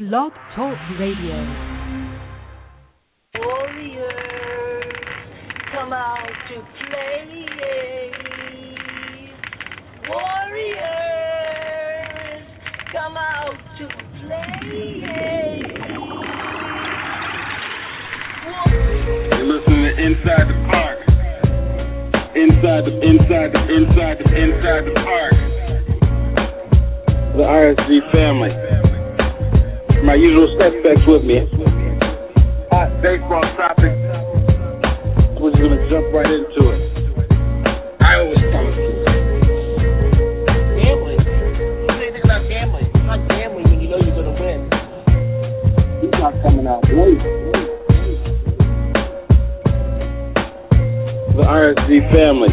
Blog Talk Radio. Warriors, come out to play. Warriors, come out to play. You're listening to Inside the Park. Inside the park. The RSG family. My usual suspects with me. Hot baseball topic. We're just gonna jump right into it. I always promise you. Gambling. You say anything about gambling. It's not gambling when you know you're gonna win. He's not coming out late. The RSG family.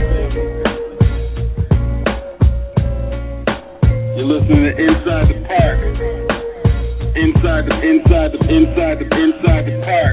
You're listening to Inside the Park. Inside the park.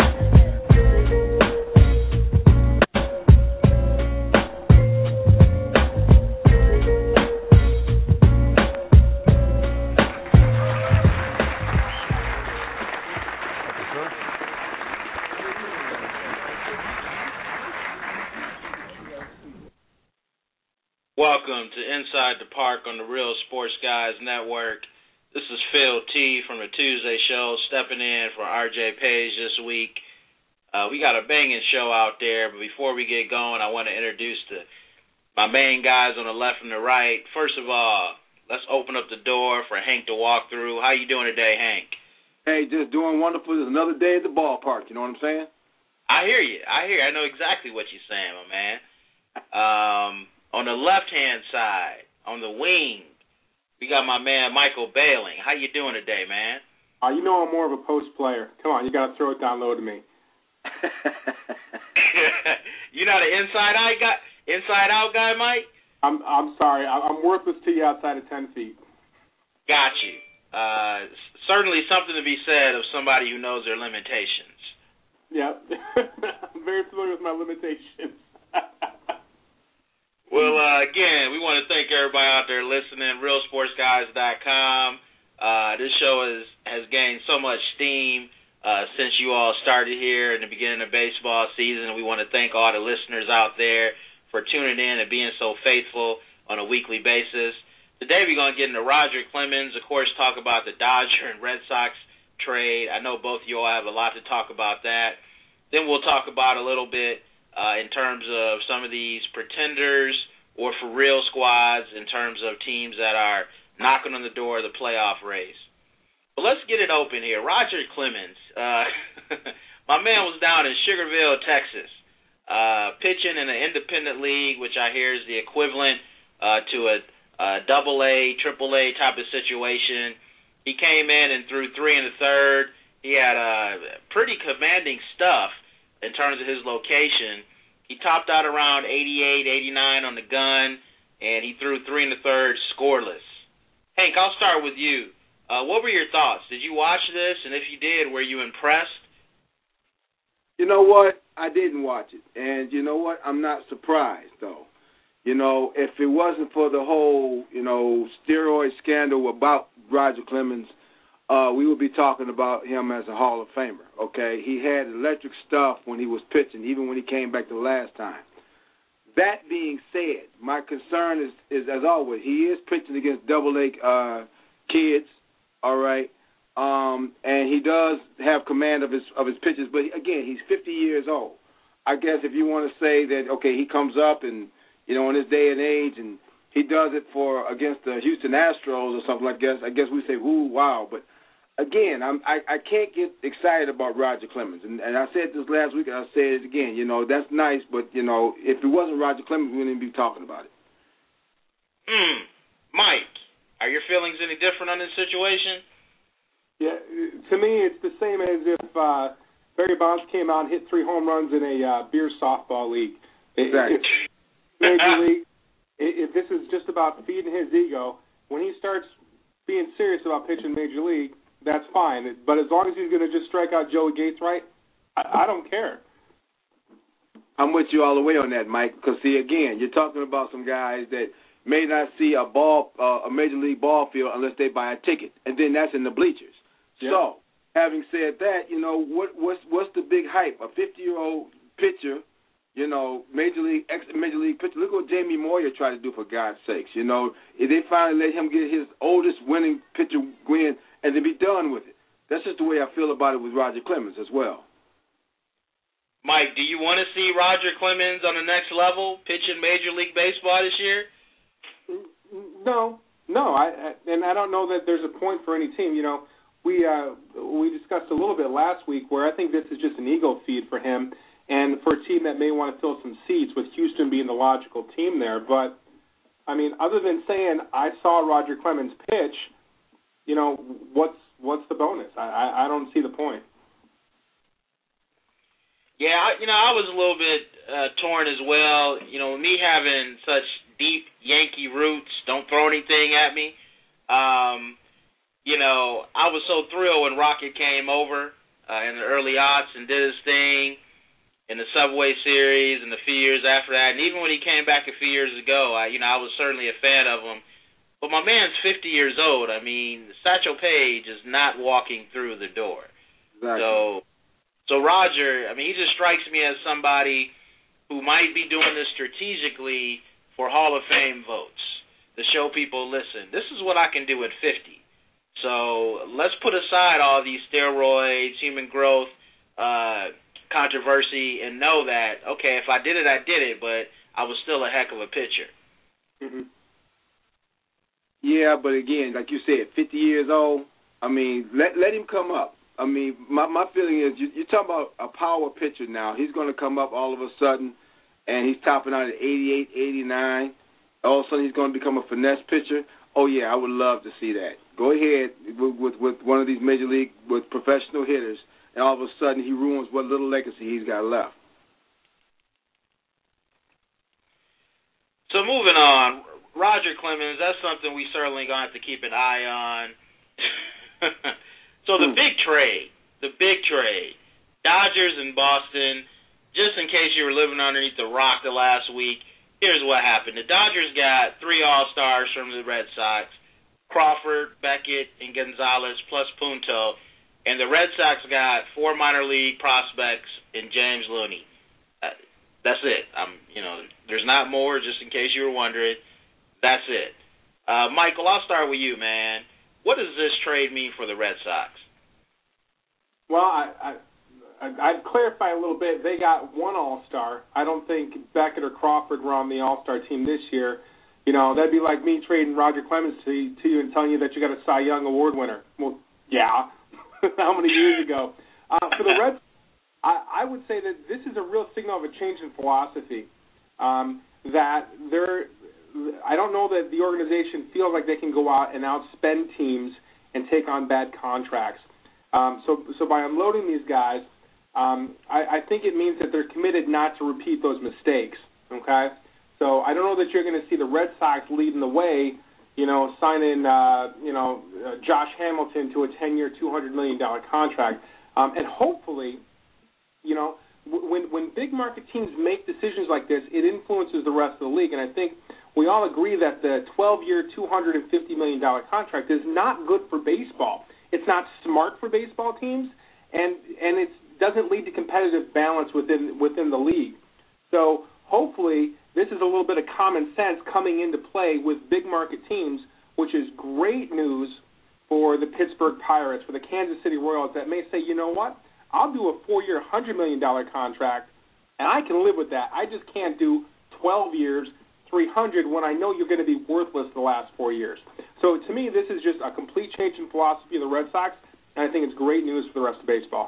Welcome to Inside the Park on the Real Sports Guys Network. This is Phil T. from the Tuesday Show stepping in for RJ Page this week. We got a banging show out there, but before we get going, I want to introduce my main guys on the left and the right. First of all, let's open up the door for Hank to walk through. How you doing today, Hank? Hey, just doing wonderful. There's another day at the ballpark. You know what I'm saying? I hear you. I know exactly what you're saying, my man. On the left-hand side, on the wing, we got my man Michael Bailing. How you doing today, man? You know I'm more of a post player. Come on, you got to throw it down low to me. You're not an inside out guy, Mike? I'm sorry. I'm worthless to you outside of 10 feet. Got you. Certainly something to be said of somebody who knows their limitations. Yeah. I'm very familiar with my limitations. Well, again, we want to thank everybody out there listening, realsportsguys.com. This show has gained so much steam since you all started here in the beginning of baseball season. We want to thank all the listeners out there for tuning in and being so faithful on a weekly basis. Today we're going to get into Roger Clemens, of course, talk about the Dodger and Red Sox trade. I know both of you all have a lot to talk about that. Then we'll talk about a little bit in terms of some of these pretenders or for real squads in terms of teams that are knocking on the door of the playoff race. But let's get it open here. Roger Clemens, my man was down in Sugarville, Texas, pitching in an independent league, which I hear is the equivalent to a AA, AAA type of situation. He came in and threw 3 1/3. He had pretty commanding stuff in terms of his location. He topped out around 88, 89 on the gun, and he threw 3 1/3 scoreless. Hank, I'll start with you. What were your thoughts? Did you watch this? And if you did, were you impressed? You know what? I didn't watch it. And you know what? I'm not surprised, though. You know, if it wasn't for the whole, steroid scandal about Roger Clemens, we would be talking about him as a Hall of Famer, okay? He had electric stuff when he was pitching, even when he came back the last time. That being said, my concern is as always, he is pitching against AA kids, all right? And he does have command of his pitches, but again, he's 50 years old. I guess if you want to say that, okay, he comes up and, in this day and age, and he does it against the Houston Astros or something like that, I guess we say, ooh, wow. But again, I can't get excited about Roger Clemens. And I said this last week, and I'll say it again. That's nice, but, if it wasn't Roger Clemens, we wouldn't even be talking about it. Mike, are your feelings any different on this situation? Yeah, to me, it's the same as if Barry Bonds came out and hit 3 home runs in a beer softball league. Exactly. Major League, if this is just about feeding his ego, when he starts being serious about pitching Major League, that's fine. But as long as he's going to just strike out Joey Gates right, I don't care. I'm with you all the way on that, Mike, because, see, again, you're talking about some guys that may not see a major league ball field unless they buy a ticket, and then that's in the bleachers. Yeah. So, having said that, what's the big hype? A 50-year-old pitcher, Major League pitcher. Look what Jamie Moyer tried to do, for God's sakes. They finally let him get his oldest winning pitcher win and then be done with it. That's just the way I feel about it with Roger Clemens as well. Mike, do you want to see Roger Clemens on the next level pitching Major League Baseball this year? No. I don't know that there's a point for any team. We discussed a little bit last week where I think this is just an ego feed for him and for a team that may want to fill some seats, with Houston being the logical team there. But, other than saying I saw Roger Clemens pitch, what's the bonus? I don't see the point. Yeah, I was a little bit torn as well. Me having such deep Yankee roots, don't throw anything at me. I was so thrilled when Rocket came over in the early aughts and did his thing in the Subway Series and a few years after that. And even when he came back a few years ago, I was certainly a fan of him. But my man's 50 years old. Satchel Paige is not walking through the door. Exactly. So Roger, he just strikes me as somebody who might be doing this strategically for Hall of Fame votes, to show people, listen, this is what I can do at 50. So let's put aside all these steroids, human growth, controversy, and know that, okay, if I did it, I did it, but I was still a heck of a pitcher. Mm-hmm. Yeah, but again, like you said, 50 years old, let him come up. My feeling is you're talking about a power pitcher now. He's going to come up all of a sudden, and he's topping out at 88, 89. All of a sudden he's going to become a finesse pitcher. Oh, yeah, I would love to see that. Go ahead with one of these major league, with professional hitters, and all of a sudden he ruins what little legacy he's got left. So moving on, Roger Clemens, that's something we certainly going to have to keep an eye on. So the big trade, Dodgers and Boston, just in case you were living underneath the rock the last week, here's what happened. The Dodgers got 3 All-Stars from the Red Sox, Crawford, Beckett, and Gonzalez, plus Punto, and the Red Sox got 4 minor league prospects in James Looney. That's it. There's not more, just in case you were wondering. That's it. Michael, I'll start with you, man. What does this trade mean for the Red Sox? Well, I'd clarify a little bit. They got 1 All-Star. I don't think Beckett or Crawford were on the All-Star team this year. That'd be like me trading Roger Clemens to you and telling you that you got a Cy Young Award winner. Well, yeah. How many years ago? For the Reds, I would say that this is a real signal of a change in philosophy. I don't know that the organization feels like they can go out and outspend teams and take on bad contracts. So by unloading these guys, I think it means that they're committed not to repeat those mistakes. Okay, so I don't know that you're going to see the Red Sox leading the way, signing Josh Hamilton to a 10-year, $200 million contract, and hopefully, when big market teams make decisions like this, it influences the rest of the league, and I think we all agree that the 12-year, $250 million contract is not good for baseball. It's not smart for baseball teams, and it doesn't lead to competitive balance within the league. So hopefully this is a little bit of common sense coming into play with big market teams, which is great news for the Pittsburgh Pirates, for the Kansas City Royals that may say, you know what, I'll do a 4-year, $100 million contract, and I can live with that. I just can't do 12 years, $300 when I know you're going to be worthless the last 4 years. So to me, this is just a complete change in philosophy of the Red Sox, and I think it's great news for the rest of baseball.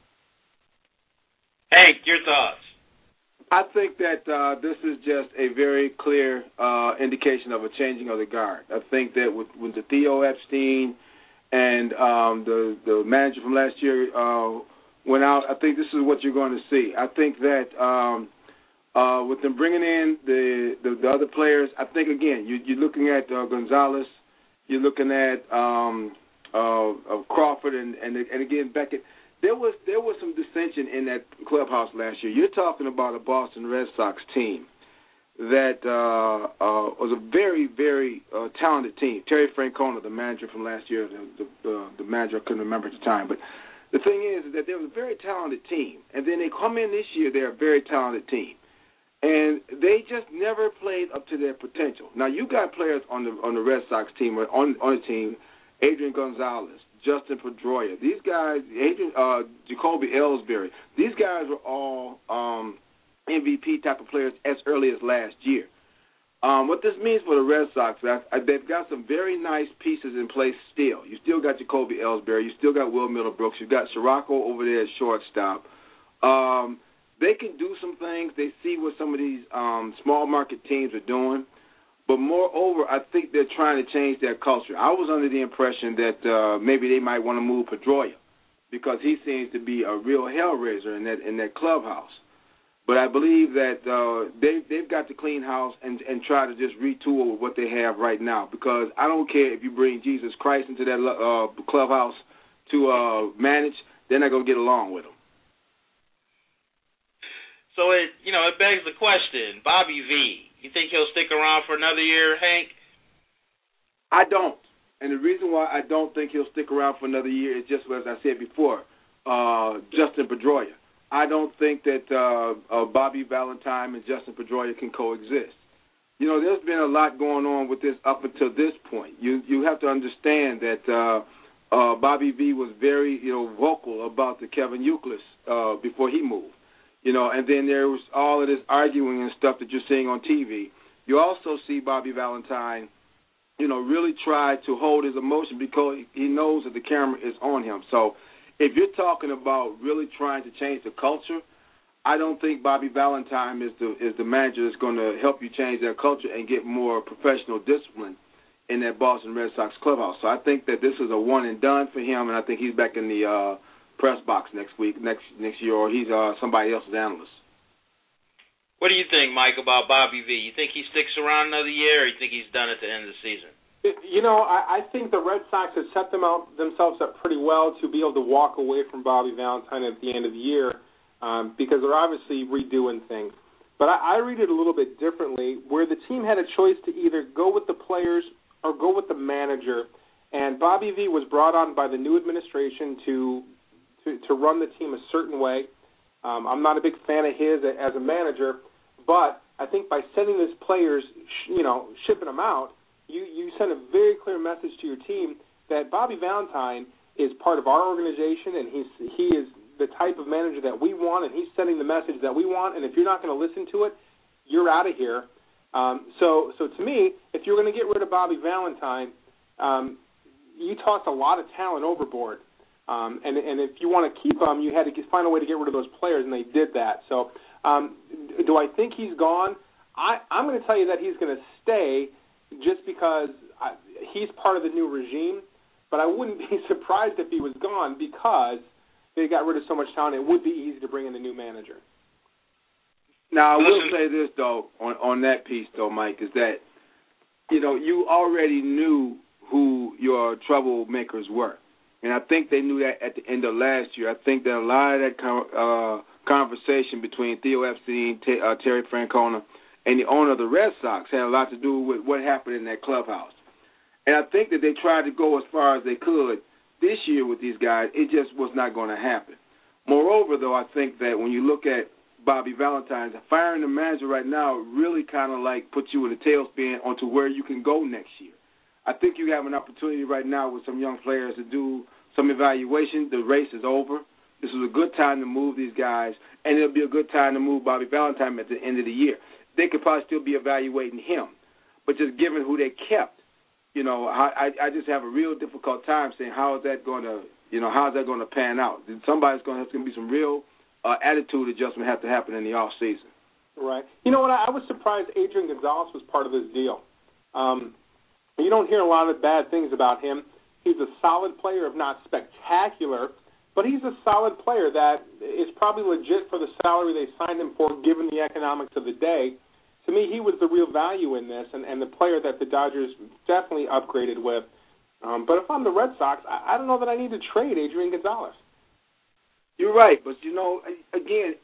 Hank, your thoughts? I think that this is just a very clear indication of a changing of the guard. I think that with the Theo Epstein and the manager from last year went out, I think this is what you're going to see. I think that with them bringing in the other players, I think, again, you're looking at Gonzalez, you're looking at Crawford, and again, Beckett. There was some dissension in that clubhouse last year. You're talking about a Boston Red Sox team that was a very, very talented team. Terry Francona, the manager from last year, the manager I couldn't remember at the time. But the thing is that they were a very talented team. And then they come in this year, they're a very talented team. And they just never played up to their potential. Now, you got players on the Red Sox team, or on the team, Adrian Gonzalez, Justin Pedroia. These guys, Jacoby Ellsbury, these guys were all MVP type of players as early as last year. What this means for the Red Sox, they've got some very nice pieces in place still. You still got Jacoby Ellsbury. You still got Will Middlebrooks. You've got Sirocco over there at shortstop. They can do some things. They see what some of these small market teams are doing. But moreover, I think they're trying to change their culture. I was under the impression that maybe they might want to move Pedroia because he seems to be a real hellraiser in that clubhouse. But I believe that they've got to clean house and try to just retool with what they have right now, because I don't care if you bring Jesus Christ into that clubhouse to manage, they're not going to get along with him. So it begs the question, Bobby V, you think he'll stick around for another year, Hank? I don't. And the reason why I don't think he'll stick around for another year is just as I said before, Justin Pedroia. I don't think that Bobby Valentine and Justin Pedroia can coexist. You know, there's been a lot going on with this up until this point. You have to understand that Bobby V was very, vocal about the Kevin Youkilis before he moved. And then there was all of this arguing and stuff that you're seeing on TV. You also see Bobby Valentine, really try to hold his emotion because he knows that the camera is on him. So if you're talking about really trying to change the culture, I don't think Bobby Valentine is the manager that's going to help you change that culture and get more professional discipline in that Boston Red Sox clubhouse. So I think that this is a one and done for him, and I think he's back in the press box next year, or he's somebody else's analyst. What do you think, Mike, about Bobby V? You think he sticks around another year, or you think he's done at the end of the season? I think the Red Sox have set themselves up pretty well to be able to walk away from Bobby Valentine at the end of the year because they're obviously redoing things. But I read it a little bit differently, where the team had a choice to either go with the players or go with the manager. And Bobby V was brought on by the new administration to run the team a certain way. I'm not a big fan of his as a manager, but I think by sending these players, shipping them out, you send a very clear message to your team that Bobby Valentine is part of our organization, and he is the type of manager that we want, and he's sending the message that we want, and if you're not going to listen to it, you're out of here. So to me, if you're going to get rid of Bobby Valentine, you tossed a lot of talent overboard. And if you want to keep him, you had to find a way to get rid of those players, and they did that. So do I think he's gone? I'm going to tell you that he's going to stay just because he's part of the new regime, but I wouldn't be surprised if he was gone because they got rid of so much talent. It would be easy to bring in a new manager. Now, I will say this, though, on that piece, though, Mike, is that, you already knew who your troublemakers were. And I think they knew that at the end of last year. I think that a lot of that conversation between Theo Epstein, Terry Francona, and the owner of the Red Sox had a lot to do with what happened in that clubhouse. And I think that they tried to go as far as they could this year with these guys. It just was not going to happen. Moreover, though, I think that when you look at Bobby Valentine, firing the manager right now really kind of like puts you in a tailspin onto where you can go next year. I think you have an opportunity right now with some young players to do some evaluation. The race is over. This is a good time to move these guys, and it'll be a good time to move Bobby Valentine at the end of the year. They could probably still be evaluating him, but just given who they kept, I just have a real difficult time saying how is that going to pan out. There's going to be some real attitude adjustment have to happen in the off season. Right. You know what? I was surprised Adrian Gonzalez was part of this deal. You don't hear a lot of bad things about him. He's a solid player, if not spectacular, but he's a solid player that is probably legit for the salary they signed him for, given the economics of the day. To me, he was the real value in this, and the player that the Dodgers definitely upgraded with. But if I'm the Red Sox, I don't know that I need to trade Adrian Gonzalez. You're right, but, again,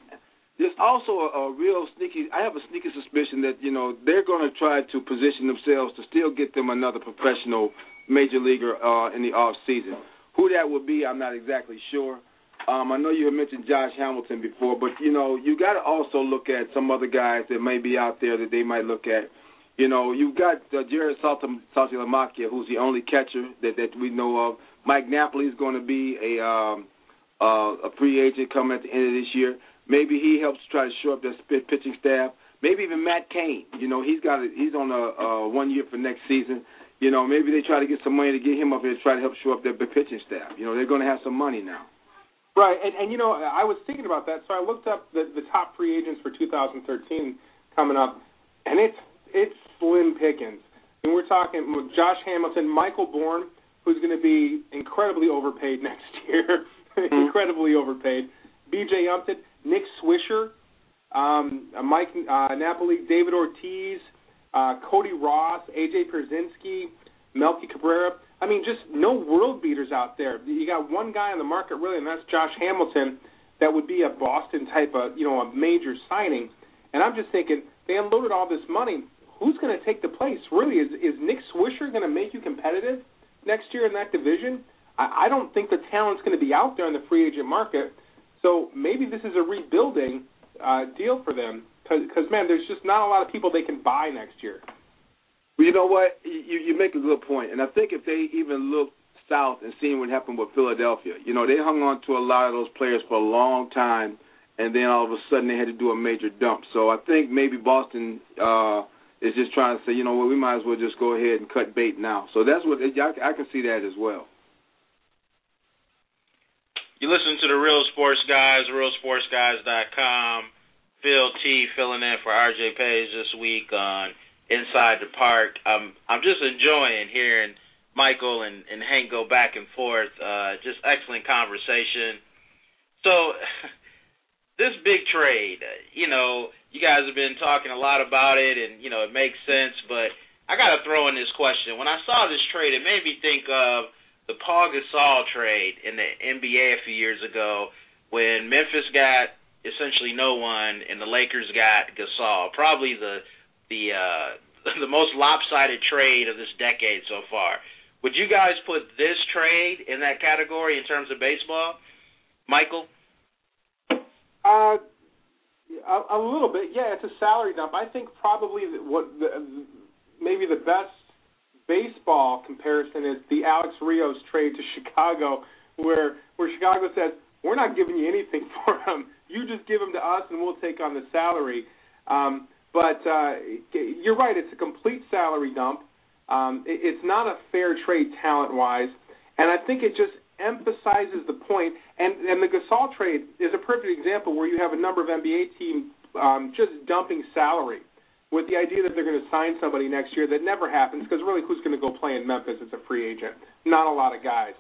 there's also a real sneaky. I have a sneaky suspicion that they're going to try to position themselves to still get them another professional major leaguer in the off season. Who that would be, I'm not exactly sure. I know you had mentioned Josh Hamilton before, but you got to also look at some other guys that may be out there that they might look at. You've got Jared Saltalamacchia, who's the only catcher that we know of. Mike Napoli is going to be a free agent coming at the end of this year. Maybe he helps try to shore up their pitching staff. Maybe even Matt Cain. He's on a 1 year for next season. Maybe they try to get some money to get him up here to try to help shore up their pitching staff. They're going to have some money now. Right, and I was thinking about that, so I looked up the top free agents for 2013 coming up, and it's slim pickings. And we're talking Josh Hamilton, Michael Bourne, who's going to be incredibly overpaid next year, incredibly overpaid. B.J. Upton, Nick Swisher, Mike Napoli, David Ortiz, Cody Ross, A.J. Pierzynski, Melky Cabrera. I mean, just no world beaters out there. You got one guy on the market, really, and that's Josh Hamilton. That would be a Boston type of, a major signing. And I'm just thinking, they unloaded all this money. Who's going to take the place? Really, is Nick Swisher going to make you competitive next year in that division? I don't think the talent's going to be out there in the free agent market. So maybe this is a rebuilding deal for them because, man, there's just not a lot of people they can buy next year. Well, you know what? You make a good point. And I think if they even look south and seen what happened with Philadelphia, they hung on to a lot of those players for a long time, and then all of a sudden they had to do a major dump. So I think maybe Boston is just trying to say, we might as well just go ahead and cut bait now. So that's what I can see that as well. You listen to the Real Sports Guys, realsportsguys.com. Phil T. filling in for RJ Page this week on Inside the Park. I'm just enjoying hearing Michael and Hank go back and forth. Just excellent conversation. So this big trade, you guys have been talking a lot about it, and, it makes sense, but I got to throw in this question. When I saw this trade, it made me think of the Paul Gasol trade in the NBA a few years ago when Memphis got essentially no one and the Lakers got Gasol. Probably the most lopsided trade of this decade so far. Would you guys put this trade in that category in terms of baseball? Michael? A little bit, yeah. It's a salary dump. I think probably maybe the best baseball comparison is the Alex Rios trade to Chicago, where Chicago says, we're not giving you anything for him. You just give him to us, and we'll take on the salary. But you're right. It's a complete salary dump. It's not a fair trade talent-wise, and I think it just emphasizes the point. And the Gasol trade is a perfect example where you have a number of NBA teams just dumping salary with the idea that they're going to sign somebody next year. That never happens because really who's going to go play in Memphis as a free agent? Not a lot of guys.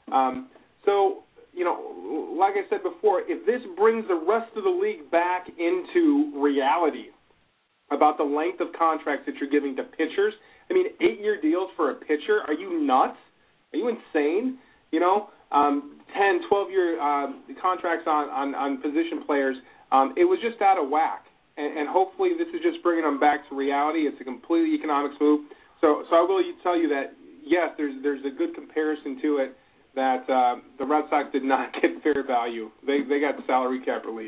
So, like I said before, if this brings the rest of the league back into reality about the length of contracts that you're giving to pitchers, 8-year deals for a pitcher, are you nuts? Are you insane? 10, 12-year contracts on position players, it was just out of whack. And hopefully this is just bringing them back to reality. It's a completely economics move. So I will tell you that, yes, there's a good comparison to it that the Red Sox did not get fair value. They got salary cap relief.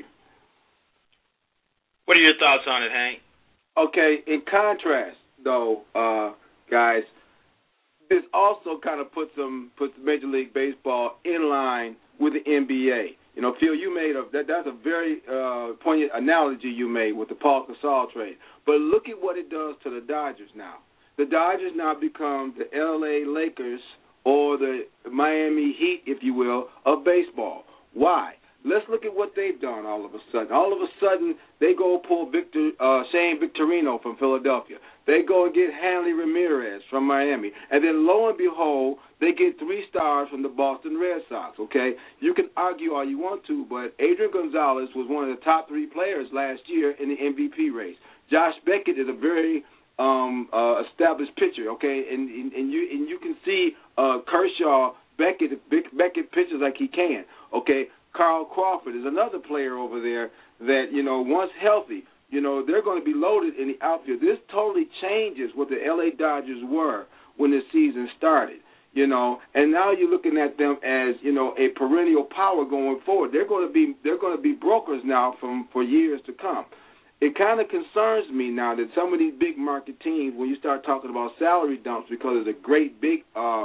What are your thoughts on it, Hank? Okay, in contrast, though, guys, this also kind of puts Major League Baseball in line with the NBA. Phil, you made that's a very poignant analogy you made with the Paul Gasol trade. But look at what it does to the Dodgers now. The Dodgers now become the L.A. Lakers or the Miami Heat, if you will, of baseball. Why? Let's look at what they've done all of a sudden. All of a sudden, they go pull Shane Victorino from Philadelphia. They go and get Hanley Ramirez from Miami. And then, lo and behold, they get 3 stars from the Boston Red Sox, okay? You can argue all you want to, but Adrian Gonzalez was one of the top 3 players last year in the MVP race. Josh Beckett is a very established pitcher, okay? And you can see Kershaw, Beckett pitches like he can, okay? Carl Crawford is another player over there that, once healthy, they're going to be loaded in the outfield. This totally changes what the L.A. Dodgers were when the season started, and now you're looking at them as, a perennial power going forward. They're going to be brokers now for years to come. It kind of concerns me now that some of these big market teams, when you start talking about salary dumps because of the great big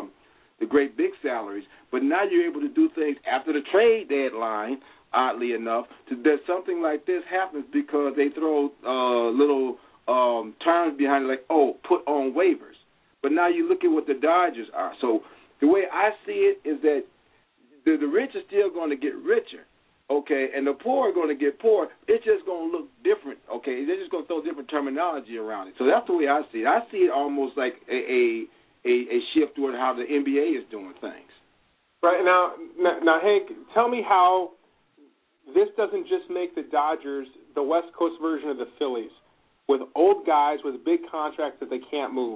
salaries, but now you're able to do things after the trade deadline, oddly enough, that something like this happens because they throw little terms behind it like, put on waivers. But now you look at what the Dodgers are. So the way I see it is that the rich are still going to get richer, okay, and the poor are going to get poor. It's just going to look different, okay? They're just going to throw different terminology around it. So that's the way I see it. I see it almost like a shift toward how the NBA is doing things. Right. Now, Hank, tell me how this doesn't just make the Dodgers the West Coast version of the Phillies, with old guys with big contracts that they can't move.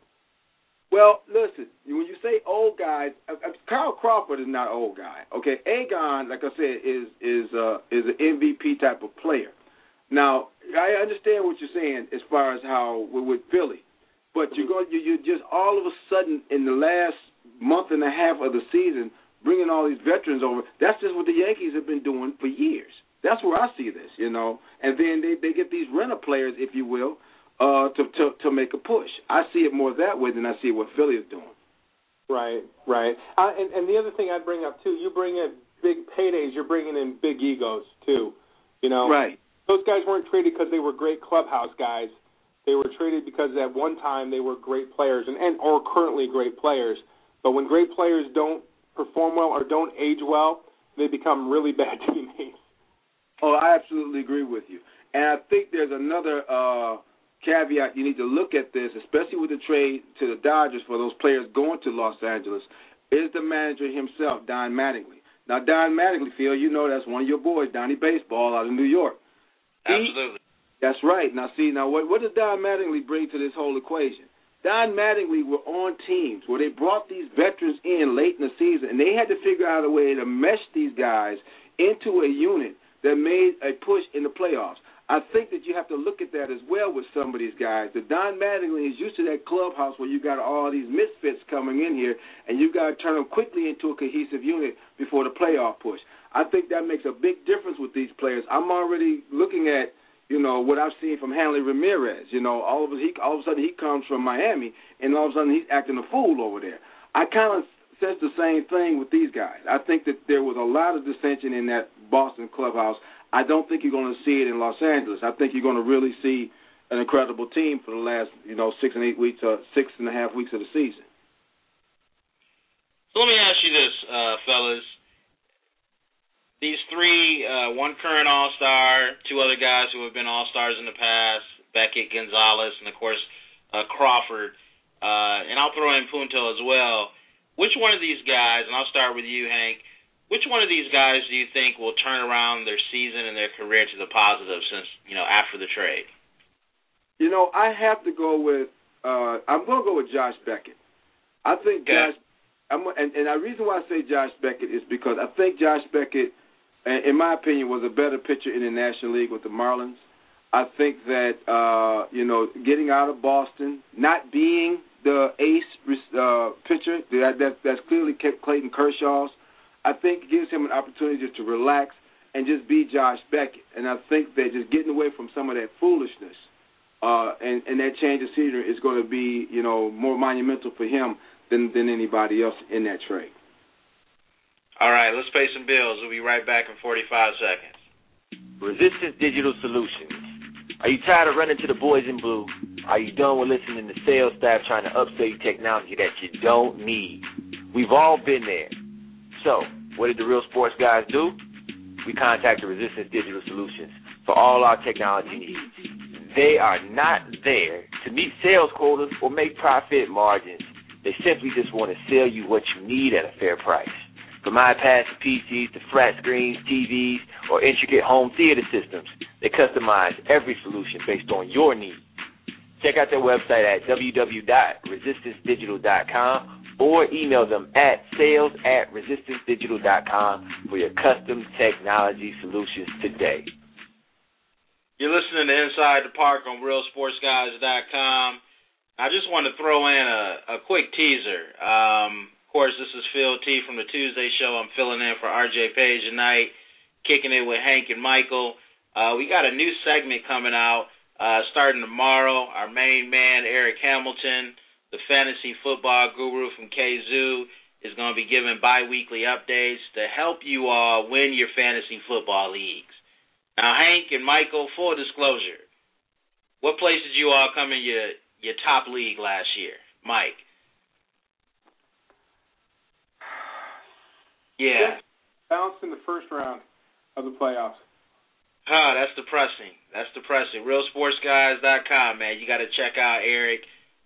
Well, listen, when you say old guys, Carl Crawford is not an old guy. Okay, Egon, like I said, is an MVP type of player. Now, I understand what you're saying as far as how with Philly, but you're just all of a sudden in the last month and a half of the season bringing all these veterans over. That's just what the Yankees have been doing for years. That's where I see this, and then they get these renter players, if you will, to make a push. I see it more that way than I see what Philly is doing. Right. And the other thing I'd bring up, too, you bring in big paydays, you're bringing in big egos, too. Right. Those guys weren't traded because they were great clubhouse guys. They were traded because at one time they were great players and or currently great players. But when great players don't perform well or don't age well, they become really bad teammates. Oh, I absolutely agree with you. And I think there's another caveat you need to look at this, especially with the trade to the Dodgers for those players going to Los Angeles, is the manager himself, Don Mattingly. Now, Don Mattingly, Phil, that's one of your boys, Donnie Baseball, out of New York. Absolutely. That's right. Now, what does Don Mattingly bring to this whole equation? Don Mattingly were on teams where they brought these veterans in late in the season, and they had to figure out a way to mesh these guys into a unit that made a push in the playoffs. I think that you have to look at that as well with some of these guys. That Don Mattingly is used to that clubhouse where you got all these misfits coming in here, and you got to turn them quickly into a cohesive unit before the playoff push. I think that makes a big difference with these players. I'm already looking at, what I've seen from Hanley Ramirez. All of a sudden he comes from Miami, and all of a sudden he's acting a fool over there. I kind of sense the same thing with these guys. I think that there was a lot of dissension in that Boston clubhouse. I don't think you're going to see it in Los Angeles. I think you're going to really see an incredible team for the last, 6.5 weeks of the season. So let me ask you this, fellas. These three, one current All-Star, two other guys who have been All-Stars in the past, Beckett, Gonzalez, and, of course, Crawford, and I'll throw in Punto as well. Which one of these guys, and I'll start with you, Hank, which one of these guys do you think will turn around their season and their career to the positive since, after the trade? I have to go with I'm going to go with Josh Beckett. I think Josh and the reason why I say Josh Beckett is because I think Josh Beckett, in my opinion, was a better pitcher in the National League with the Marlins. I think that, getting out of Boston, not being the ace pitcher, that's clearly kept Clayton Kershaw's, I think gives him an opportunity just to relax and just be Josh Beckett. And I think that just getting away from some of that foolishness and that change of scenery is going to be, more monumental for him than anybody else in that trade. All right, let's pay some bills. We'll be right back in 45 seconds. Resistance Digital Solutions. Are you tired of running to the boys in blue? Are you done with listening to sales staff trying to upsell you technology that you don't need? We've all been there. So, what did the Real Sports guys do? We contacted Resistance Digital Solutions for all our technology needs. They are not there to meet sales quotas or make profit margins. They simply just want to sell you what you need at a fair price. From iPads to PCs to flat screens, TVs, or intricate home theater systems, they customize every solution based on your needs. Check out their website at www.resistancedigital.com or email them at sales@resistancedigital.com for your custom technology solutions today. You're listening to Inside the Park on RealSportsGuys.com. I just want to throw in a quick teaser. Of course, this is Phil T from the Tuesday show. I'm filling in for RJ Page tonight, kicking it with Hank and Michael. We got a new segment coming out starting tomorrow. Our main man, Eric Hamilton, the fantasy football guru from KZoo, is going to be giving bi-weekly updates to help you all win your fantasy football leagues. Now, Hank and Michael, full disclosure, what place did you all come in your top league last year? Mike. Yeah. Bounced in the first round of the playoffs. That's depressing. RealSportsGuys.com, man. You got to check out Eric.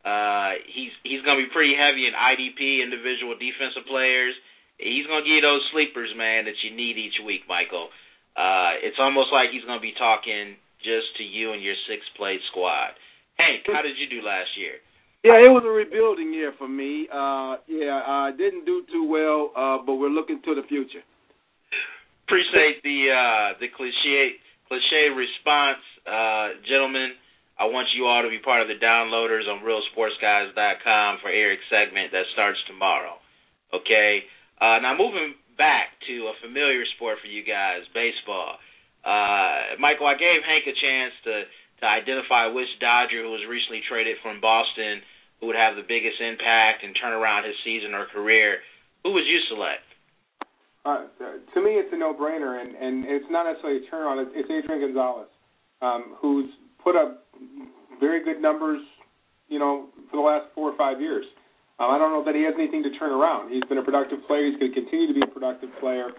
He's going to be pretty heavy in IDP, individual defensive players. He's going to give you those sleepers, man, that you need each week, Michael. It's almost like he's going to be talking just to you and your sixth-place squad. Hank, how did you do last year? Yeah, it was a rebuilding year for me. I didn't do too well, but we're looking to the future. Appreciate the cliche response, gentlemen. I want you all to be part of the downloaders on RealSportsGuys.com for Eric's segment that starts tomorrow. Okay? Now moving back to a familiar sport for you guys, baseball. Michael, I gave Hank a chance to identify which Dodger who was recently traded from Boston who would have the biggest impact and turn around his season or career. Who would you select? To me, it's a no-brainer, and it's not necessarily a turnaround. It's Adrian Gonzalez, who's put up very good numbers, for the last 4 or 5 years. I don't know that he has anything to turn around. He's been a productive player. He's going to continue to be a productive player.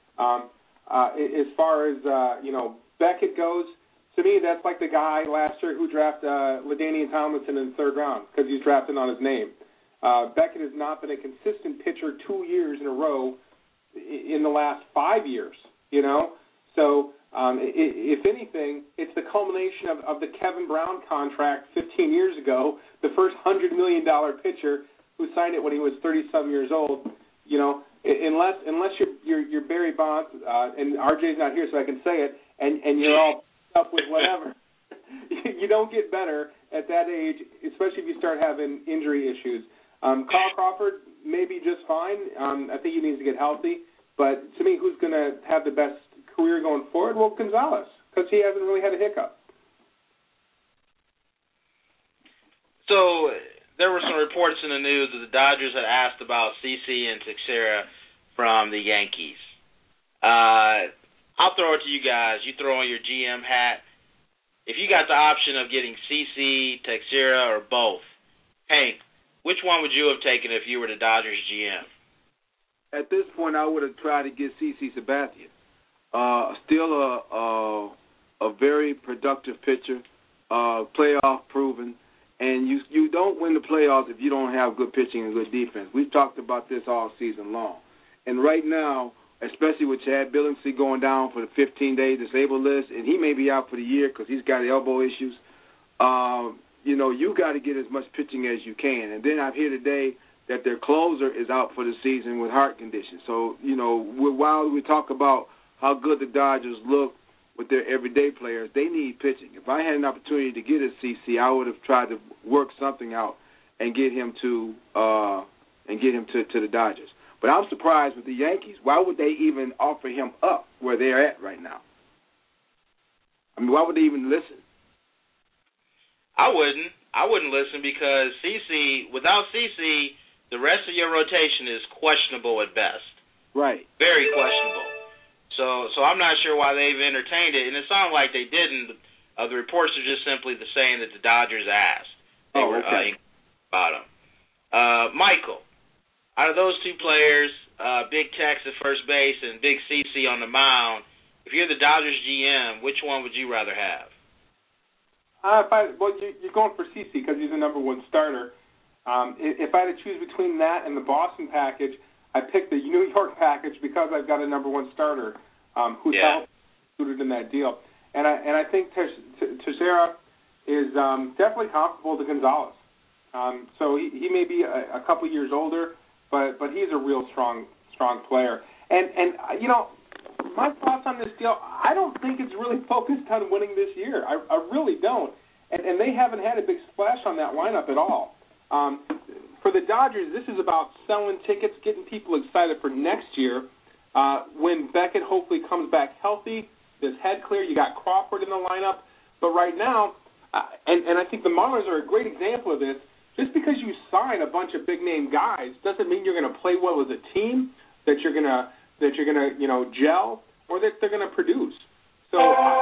As far as Beckett goes, to me, that's like the guy last year who drafted LaDainian Tomlinson in the third round because he's drafted on his name. Beckett has not been a consistent pitcher 2 years in a row in the last 5 years, So if anything, it's the culmination of the Kevin Brown contract 15 years ago, the first $100 million pitcher who signed it when he was 37 years old. Unless you're Barry Bonds, and RJ's not here so I can say it, and you're all up with whatever, you don't get better at that age, especially if you start having injury issues. Carl Crawford may be just fine. I think he needs to get healthy. But to me, who's going to have the best career going forward? Well, Gonzalez, because he hasn't really had a hiccup. So there were some reports in the news that the Dodgers had asked about CC and Teixeira from the Yankees. I'll throw it to you guys. You throw on your GM hat. If you got the option of getting CC, Teixeira, or both, Hank, which one would you have taken if you were the Dodgers GM? At this point, I would have tried to get CC Sabathia. Still a very productive pitcher, playoff proven, and you don't win the playoffs if you don't have good pitching and good defense. We've talked about this all season long. And right now, especially with Chad Billingsley going down for the 15-day disabled list, and he may be out for the year because he's got elbow issues, you got to get as much pitching as you can. And then I hear today that their closer is out for the season with heart condition. So, while we talk about how good the Dodgers look with their everyday players, they need pitching. If I had an opportunity to get a CC, I would have tried to work something out and get him to the Dodgers. But I'm surprised with the Yankees. Why would they even offer him up where they're at right now? I mean, why would they even listen? I wouldn't listen because without CC, the rest of your rotation is questionable at best. Right. Very questionable. So I'm not sure why they've entertained it, and it sounds like they didn't. The reports are just simply the saying that the Dodgers asked. They were about him. Michael, out of those two players, Big Tex at first base and Big CC on the mound, if you're the Dodgers GM, which one would you rather have? You're going for CC because he's the number one starter. If I had to choose between that and the Boston package, I picked the New York package because I've got a number one starter who's included in that deal. And I think Teixeira is definitely comparable to Gonzalez. So he may be a couple years older, but he's a real strong player. And you know, my thoughts on this deal, I don't think it's really focused on winning this year. I really don't. And they haven't had a big splash on that lineup at all. For the Dodgers, this is about selling tickets, getting people excited for next year when Beckett hopefully comes back healthy. There's head clear. You got Crawford in the lineup. But right now, and I think the Marlins are a great example of this, just because you sign a bunch of big-name guys doesn't mean you're going to play well as a team, that you're going to gel, or that they're going to produce. So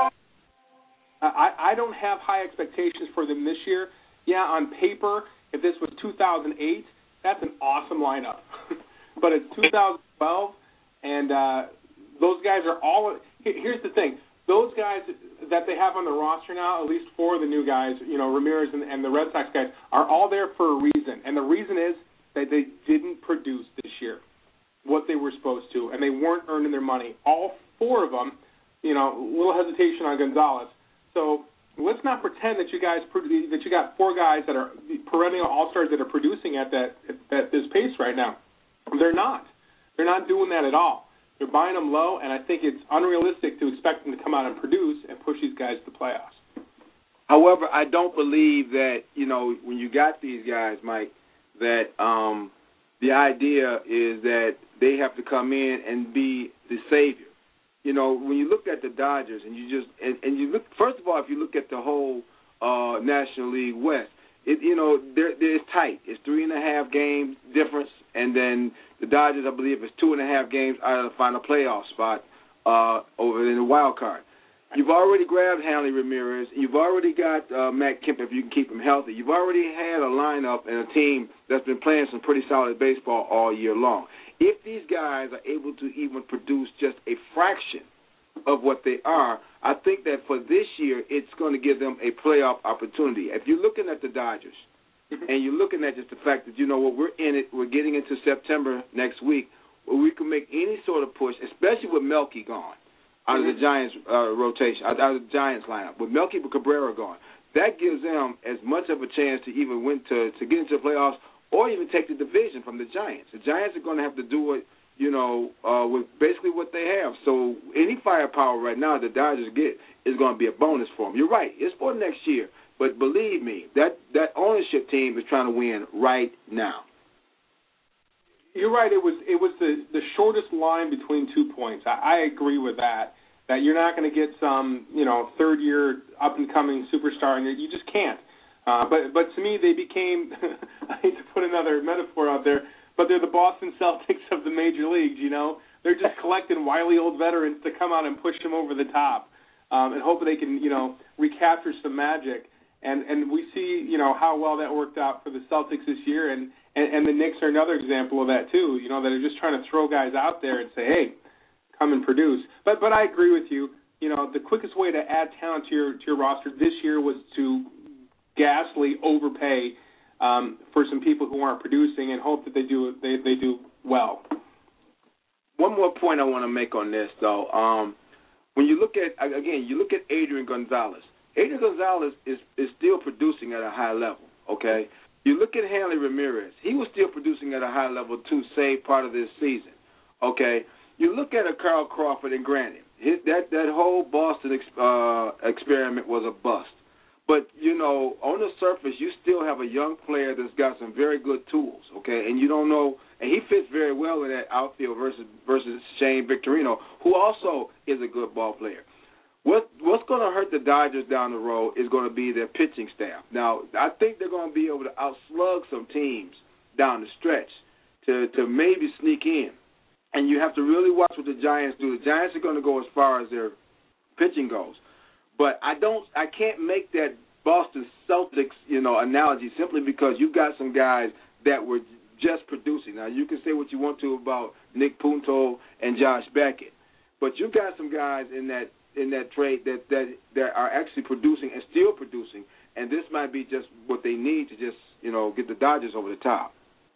I don't have high expectations for them this year. Yeah, on paper, if this was 2008, that's an awesome lineup. But it's 2012, and those guys are all – here's the thing. Those guys that they have on the roster now, at least four of the new guys, Ramirez and the Red Sox guys, are all there for a reason. And the reason is that they didn't produce this year what they were supposed to, and they weren't earning their money. All four of them, a little hesitation on Gonzalez. So let's not pretend that you got four guys that are perennial all-stars that are producing at this pace right now. They're not. They're not doing that at all. They're buying them low, and I think it's unrealistic to expect them to come out and produce and push these guys to the playoffs. However, I don't believe that, when you got these guys, Mike, that the idea is that they have to come in and be the savior. When you look at the Dodgers and you look, first of all, if you look at the whole National League West, it's tight. It's 3.5 game difference, and then the Dodgers, I believe, is 2.5 games out of the final playoff spot over in the wild card. You've already grabbed Hanley Ramirez. You've already got Matt Kemp, if you can keep him healthy. You've already had a lineup and a team that's been playing some pretty solid baseball all year long. If these guys are able to even produce just a fraction of what they are, I think that for this year it's going to give them a playoff opportunity. If you're looking at the Dodgers and you're looking at just the fact that, we're in it, we're getting into September next week, where we can make any sort of push, especially with Melky gone out of the Giants rotation, out of the Giants lineup, with Melky Cabrera gone. That gives them as much of a chance to even win to get into the playoffs or even take the division from the Giants. The Giants are going to have to do it, with basically what they have. So any firepower right now the Dodgers get is going to be a bonus for them. You're right. It's for next year. But believe me, that ownership team is trying to win right now. You're right. It was the shortest line between 2 points. I agree with that you're not going to get some, third-year up-and-coming superstar, and you just can't. But to me, they became, I hate to put another metaphor out there, but they're the Boston Celtics of the major leagues, They're just collecting wily old veterans to come out and push them over the top and hope they can, recapture some magic. And we see, how well that worked out for the Celtics this year, and the Knicks are another example of that too, that are just trying to throw guys out there and say, hey, come and produce. But I agree with you. The quickest way to add talent to your roster this year was to ghastly overpay for some people who aren't producing and hope that they do well. One more point I want to make on this, though. When you look at Adrian Gonzalez. Adrian Gonzalez is still producing at a high level, okay? You look at Hanley Ramirez. He was still producing at a high level to save part of this season, okay? You look at a Carl Crawford, and granted, that whole Boston experiment was a bust. But, on the surface, you still have a young player that's got some very good tools, okay? And you don't know, and he fits very well in that outfield versus Shane Victorino, who also is a good ball player. What's going to hurt the Dodgers down the road is going to be their pitching staff. Now, I think they're going to be able to outslug some teams down the stretch to maybe sneak in. And you have to really watch what the Giants do. The Giants are going to go as far as their pitching goes. But I can't make that Boston Celtics, analogy simply because you've got some guys that were just producing. Now, you can say what you want to about Nick Punto and Josh Beckett, but you've got some guys in that trade that are actually producing and still producing, and this might be just what they need to just, get the Dodgers over the top.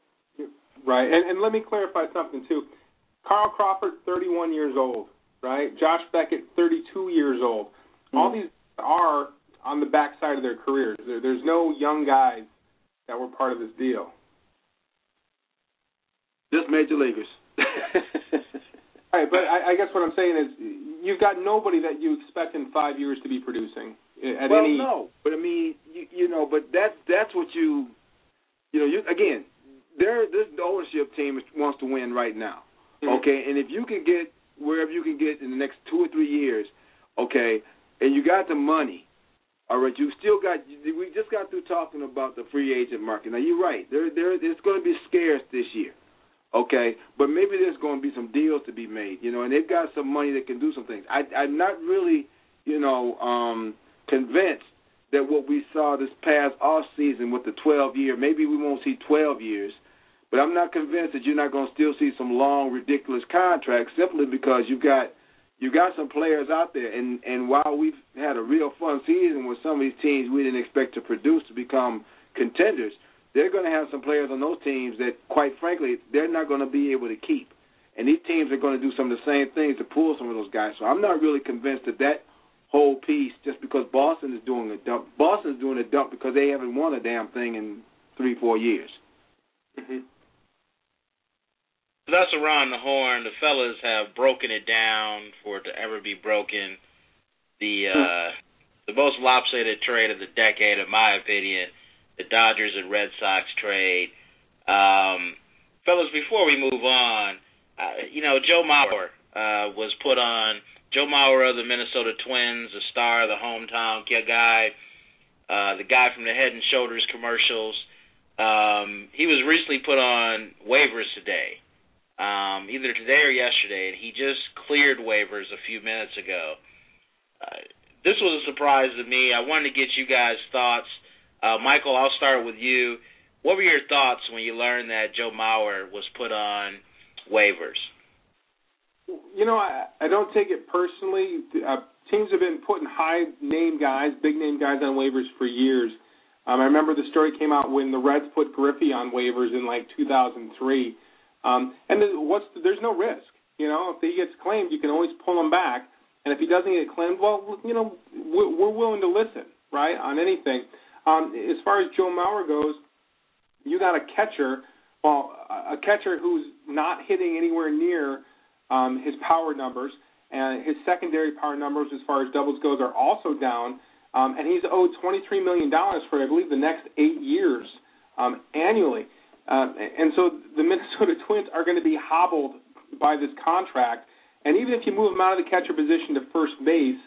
Right, and let me clarify something, too. Carl Crawford, 31 years old, right? Josh Beckett, 32 years old. All these are on the backside of their careers. There's no young guys that were part of this deal. Just major leaguers. Right, but I guess what I'm saying is you've got nobody that you expect in 5 years to be producing at any. Well, no, but I mean, but that's what you again. This ownership team wants to win right now, okay? And if you can get wherever you can get in the next 2 or 3 years, okay, and you got the money, all right, you still got. We just got through talking about the free agent market. Now you're right. It's going to be scarce this year. Okay, but maybe there's going to be some deals to be made, and they've got some money that can do some things. I'm not really, convinced that what we saw this past off season with the 12-year, maybe we won't see 12 years, but I'm not convinced that you're not going to still see some long, ridiculous contracts simply because you got some players out there. And while we've had a real fun season with some of these teams we didn't expect to produce to become contenders, they're going to have some players on those teams that, quite frankly, they're not going to be able to keep. And these teams are going to do some of the same things to pull some of those guys. So I'm not really convinced that whole piece, just because Boston is doing a dump. Boston's doing a dump because they haven't won a damn thing in 3-4 years. Mm-hmm. That's around the horn. The fellas have broken it down for it to ever be broken. The most lopsided trade of the decade, in my opinion, the Dodgers and Red Sox trade. Fellas, before we move on, Joe Mauer was put on. Joe Mauer of the Minnesota Twins, the star of the hometown guy, the guy from the Head and Shoulders commercials. He was recently put on waivers today, either today or yesterday, and he just cleared waivers a few minutes ago. This was a surprise to me. I wanted to get you guys' thoughts. Michael, I'll start with you. What were your thoughts when you learned that Joe Mauer was put on waivers? I don't take it personally. Teams have been putting high-name guys, big-name guys on waivers for years. I remember the story came out when the Reds put Griffey on waivers in, 2003. And there's no risk. If he gets claimed, you can always pull him back. And if he doesn't get claimed, well, we're willing to listen, right, on anything. As far as Joe Mauer goes, you got a catcher who's not hitting anywhere near his power numbers, and his secondary power numbers as far as doubles goes are also down, and he's owed $23 million for, I believe, the next 8 years annually. And so the Minnesota Twins are going to be hobbled by this contract, and even if you move him out of the catcher position to first base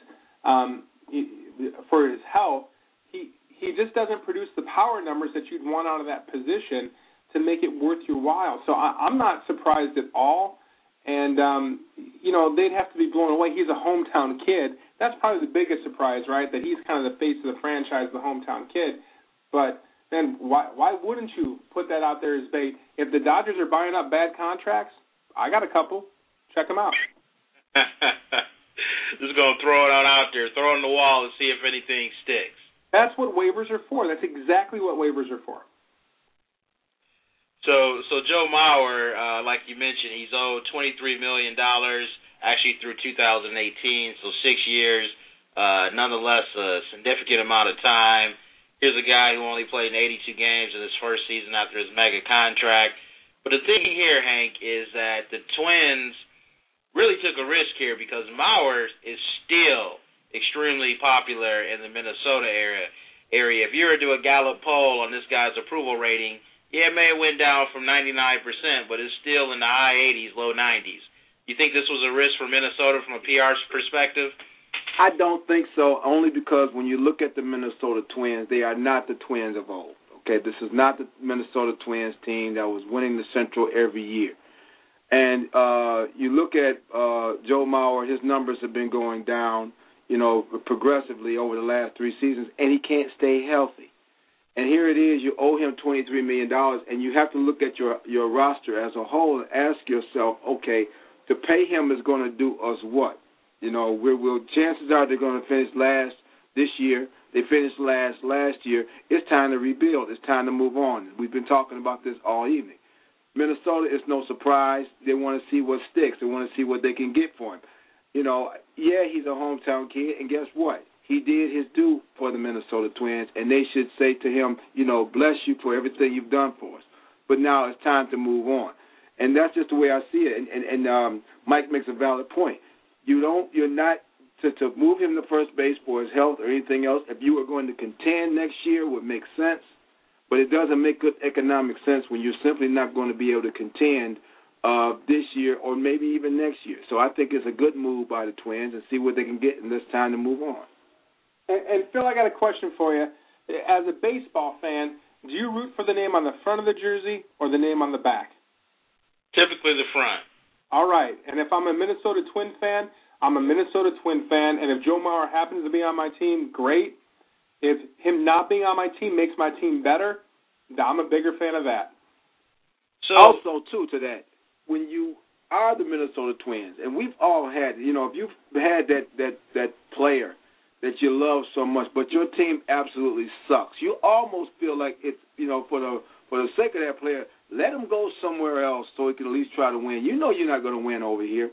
for his health, he just doesn't produce the power numbers that you'd want out of that position to make it worth your while. So I'm not surprised at all. And, they'd have to be blown away. He's a hometown kid. That's probably the biggest surprise, right, that he's kind of the face of the franchise, the hometown kid. But then why wouldn't you put that out there as bait? If the Dodgers are buying up bad contracts, I got a couple. Check them out. Just going to throw it out there, throw it on the wall and see if anything sticks. That's what waivers are for. That's exactly what waivers are for. So Joe Mauer, like you mentioned, he's owed $23 million, actually through 2018, so 6 years, nonetheless a significant amount of time. Here's a guy who only played in 82 games in his first season after his mega contract. But the thing here, Hank, is that the Twins really took a risk here because Mauer is still extremely popular in the Minnesota area. If you were to do a Gallup poll on this guy's approval rating, it may have went down from 99%, but it's still in the high 80s, low 90s. You think this was a risk for Minnesota from a PR perspective? I don't think so, only because when you look at the Minnesota Twins, they are not the Twins of old. Okay, this is not the Minnesota Twins team that was winning the Central every year. And you look at Joe Mauer, his numbers have been going down, progressively over the last 3 seasons, and he can't stay healthy. And here it is, you owe him $23 million, and you have to look at your roster as a whole and ask yourself, okay, to pay him is going to do us what? Chances are they're going to finish last this year. They finished last year. It's time to rebuild. It's time to move on. We've been talking about this all evening. Minnesota is no surprise. They want to see what sticks. They want to see what they can get for him. He's a hometown kid, and guess what? He did his due for the Minnesota Twins, and they should say to him, bless you for everything you've done for us. But now it's time to move on. And that's just the way I see it. And Mike makes a valid point. You're not to move him to first base for his health or anything else. If you are going to contend next year, would make sense. But it doesn't make good economic sense when you're simply not going to be able to contend this year or maybe even next year. So I think it's a good move by the Twins and see what they can get in this time to move on. And Phil, I got a question for you. As a baseball fan, do you root for the name on the front of the jersey or the name on the back? Typically the front. All right. And if I'm a Minnesota Twin fan, I'm a Minnesota Twin fan. And if Joe Mauer happens to be on my team, great. If him not being on my team makes my team better, I'm a bigger fan of that. So also, too, to that, when you are the Minnesota Twins, and we've all had, if you've had that player that you love so much, but your team absolutely sucks, you almost feel like it's, for the sake of that player, let him go somewhere else so he can at least try to win. You know you're not going to win over here.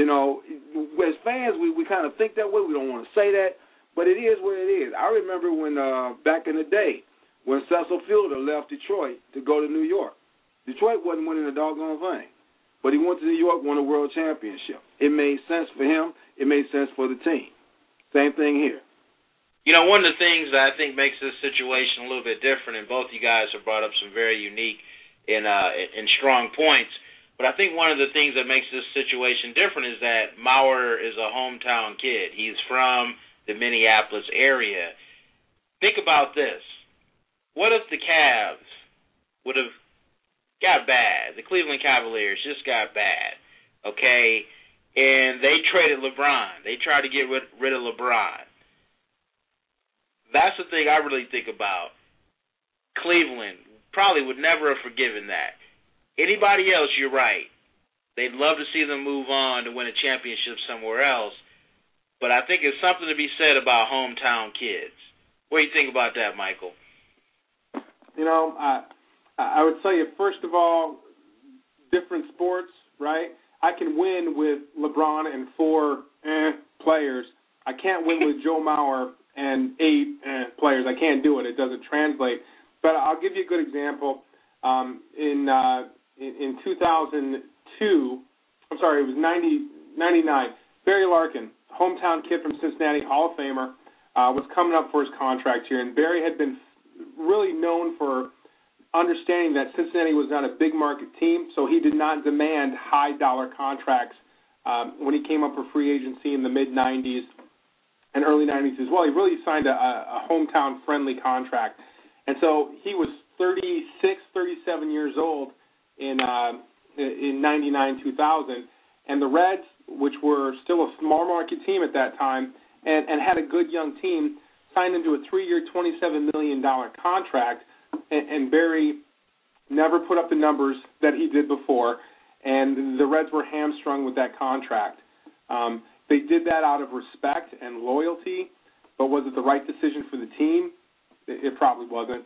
As fans, we kind of think that way. We don't want to say that, but it is what it is. I remember when back in the day when Cecil Fielder left Detroit to go to New York. Detroit wasn't winning a doggone thing, but he went to New York, won a world championship. It made sense for him. It made sense for the team. Same thing here. One of the things that I think makes this situation a little bit different, and both you guys have brought up some very unique and strong points, but I think one of the things that makes this situation different is that Mauer is a hometown kid. He's from the Minneapolis area. Think about this. What if the Cavs would have got bad? The Cleveland Cavaliers just got bad, okay? And they traded LeBron. They tried to get rid of LeBron. That's the thing I really think about. Cleveland probably would never have forgiven that. Anybody else, you're right. They'd love to see them move on to win a championship somewhere else. But I think it's something to be said about hometown kids. What do you think about that, Michael? I would tell you, first of all, different sports, right? I can win with LeBron and 4 players. I can't win with Joe Mauer and 8 players. I can't do it. It doesn't translate. But I'll give you a good example. In 2002, I'm sorry, it was 99, Barry Larkin, hometown kid from Cincinnati, Hall of Famer, was coming up for his contract here. And Barry had been really known for understanding that Cincinnati was not a big market team, so he did not demand high-dollar contracts when he came up for free agency in the mid-'90s and early 90s as well. He really signed a hometown-friendly contract. And so he was 36, 37 years old in 99, 2000, and the Reds, which were still a small market team at that time and had a good young team, signed him to a 3-year, $27 million contract, and Barry never put up the numbers that he did before, and the Reds were hamstrung with that contract. They did that out of respect and loyalty, but was it the right decision for the team? It probably wasn't.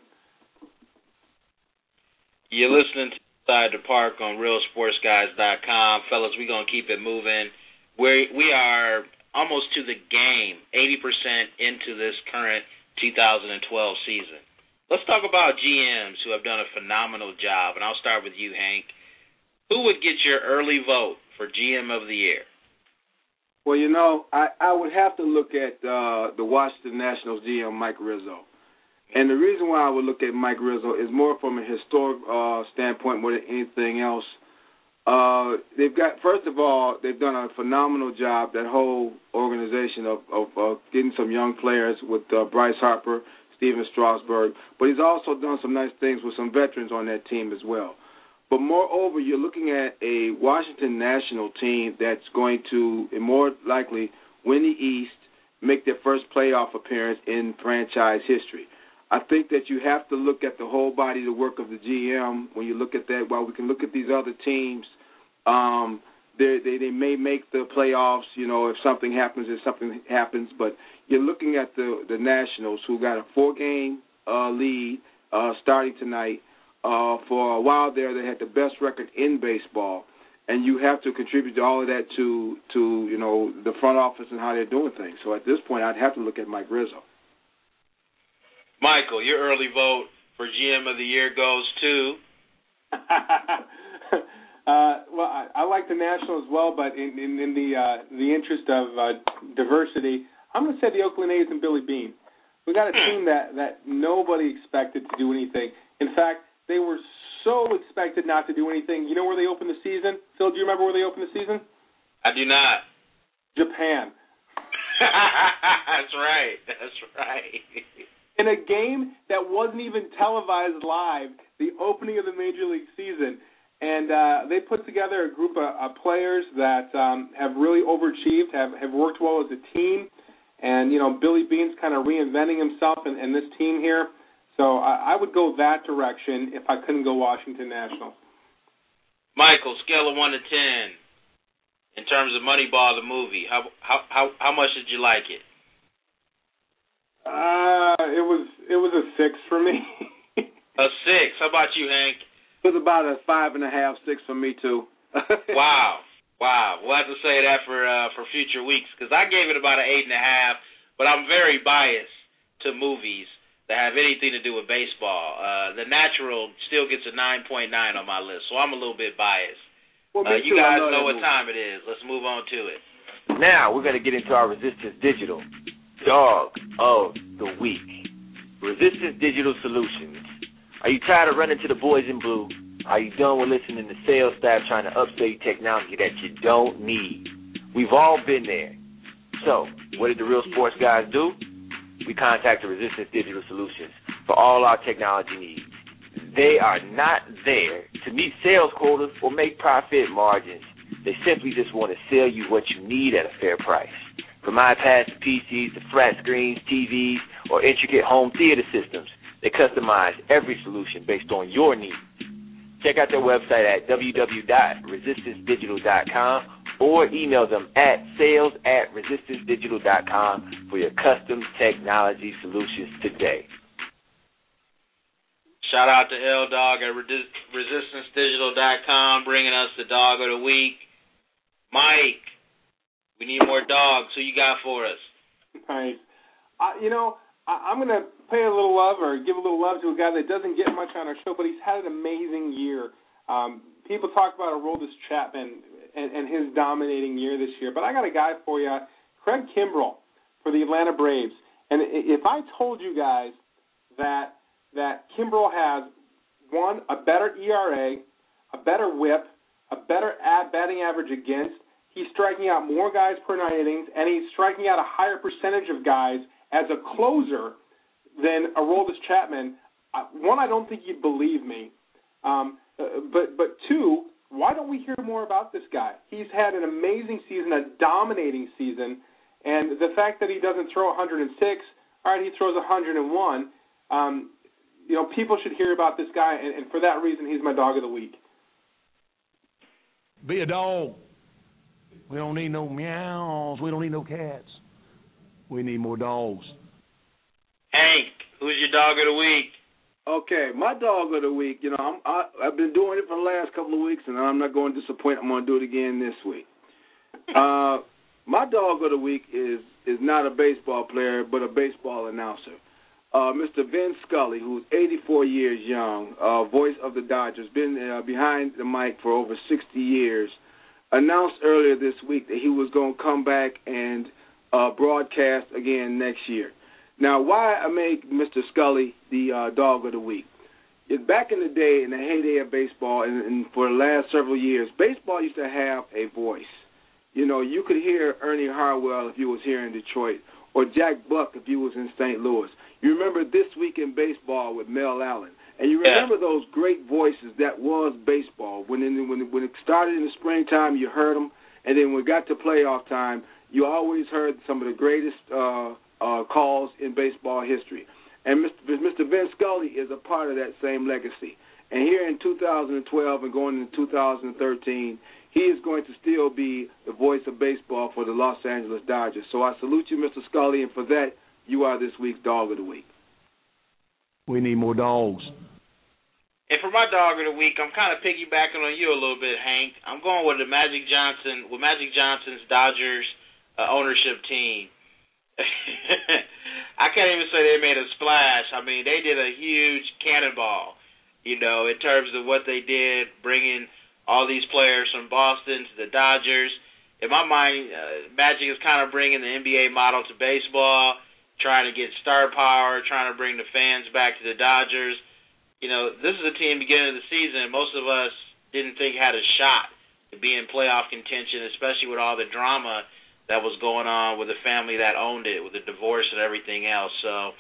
You're listening to Inside the Park on RealSportsGuys.com. Fellas, we're going to keep it moving. We are almost to the game, 80% into this current 2012 season. Let's talk about GMs who have done a phenomenal job, and I'll start with you, Hank. Who would get your early vote for GM of the year? Well, I would have to look at the Washington Nationals GM, Mike Rizzo. And the reason why I would look at Mike Rizzo is more from a historic standpoint more than anything else. First of all, they've done a phenomenal job, that whole organization of getting some young players with Bryce Harper, Steven Strasburg. But he's also done some nice things with some veterans on that team as well. But moreover, you're looking at a Washington National team that's going to, more likely, win the East, make their first playoff appearance in franchise history. I think that you have to look at the whole body of the work of the GM when you look at that. While we can look at these other teams, they may make the playoffs, if something happens, but you're looking at the Nationals, who got a 4-game lead starting tonight. For a while there, they had the best record in baseball, and you have to contribute to all of that to the front office and how they're doing things. So at this point, I'd have to look at Mike Rizzo. Michael, your early vote for GM of the year goes to? Well, I like the National as well, but in the interest of diversity, I'm going to say the Oakland A's and Billy Beane. We got a team that nobody expected to do anything. In fact, they were so expected not to do anything. You know where they opened the season? Phil, do you remember where they opened the season? I do not. Japan. That's right. In a game that wasn't even televised live, the opening of the Major League season. And they put together a group of players that have really overachieved, have worked well as a team. And, Billy Beane's kind of reinventing himself and this team here. So I would go that direction if I couldn't go Washington Nationals. Michael, scale of 1 to 10. In terms of Moneyball, the movie, how much did you like it? It was a 6 for me. A 6. How about you, Hank? It was about a 5.5, 6 for me too. Wow. We'll have to say that for future weeks because I gave it about an 8.5, but I'm very biased to movies that have anything to do with baseball. The Natural still gets a 9.9 on my list, so I'm a little bit biased. Well, you guys know what time it is. Let's move on to it. Now we're going to get into our Resistance Digital Dog of the Week. Resistance Digital Solutions. Are you tired of running to the boys in blue? Are you done with listening to sales staff trying to upsell you technology that you don't need? We've all been there. So, what did the Real Sports guys do? We contacted Resistance Digital Solutions for all our technology needs. They are not there to meet sales quotas or make profit margins. They simply just want to sell you what you need at a fair price. From iPads to PCs to flat screens, TVs, or intricate home theater systems, they customize every solution based on your needs. Check out their website at www.resistancedigital.com or email them at sales@resistancedigital.com for your custom technology solutions today. Shout out to L-Dog at resistancedigital.com bringing us the Dog of the Week. Mike, we need more dogs. Who you got for us? Nice. I'm going to pay a little love or give a little love to a guy that doesn't get much on our show, but he's had an amazing year. People talk about Aroldis Chapman and his dominating year this year, but I got a guy for you, Craig Kimbrell for the Atlanta Braves. And if I told you guys that Kimbrell has, one, a better ERA, a better WHIP, a better batting average against, he's striking out more guys per 9 innings, and he's striking out a higher percentage of guys as a closer than Aroldis Chapman, one, I don't think you'd believe me. But two, why don't we hear more about this guy? He's had an amazing season, a dominating season, and the fact that he doesn't throw 106, all right, he throws 101. People should hear about this guy, and for that reason, he's my Dog of the Week. Be a dog. We don't need no meows. We don't need no cats. We need more dogs. Hank, who's your Dog of the Week? Okay, my Dog of the Week, I've been doing it for the last couple of weeks, and I'm not going to disappoint. I'm going to do it again this week. My Dog of the Week is not a baseball player, but a baseball announcer. Mr. Vin Scully, who's 84 years young, voice of the Dodgers, been behind the mic for over 60 years, announced earlier this week that he was going to come back and broadcast again next year. Now, why I make Mr. Scully the Dog of the Week? Back in the day, in the heyday of baseball, and for the last several years, baseball used to have a voice. You could hear Ernie Harwell if you was here in Detroit, or Jack Buck if you was in St. Louis. You remember This Week in Baseball with Mel Allen. And you remember those great voices that was baseball. When it started in the springtime, you heard them. And then when it got to playoff time, you always heard some of the greatest calls in baseball history. And Mr. Vin Scully is a part of that same legacy. And here in 2012 and going into 2013, he is going to still be the voice of baseball for the Los Angeles Dodgers. So I salute you, Mr. Scully, and for that, you are this week's Dog of the Week. We need more dogs. And for my Dog of the Week, I'm kind of piggybacking on you a little bit, Hank. I'm going with Magic Johnson's Dodgers ownership team. I can't even say they made a splash. I mean, they did a huge cannonball, in terms of what they did, bringing all these players from Boston to the Dodgers. In my mind, Magic is kind of bringing the NBA model to baseball, trying to get star power, trying to bring the fans back to the Dodgers. You know, this is a team beginning of the season most of us didn't think had a shot to be in playoff contention, especially with all the drama that was going on with the family that owned it, with the divorce and everything else. So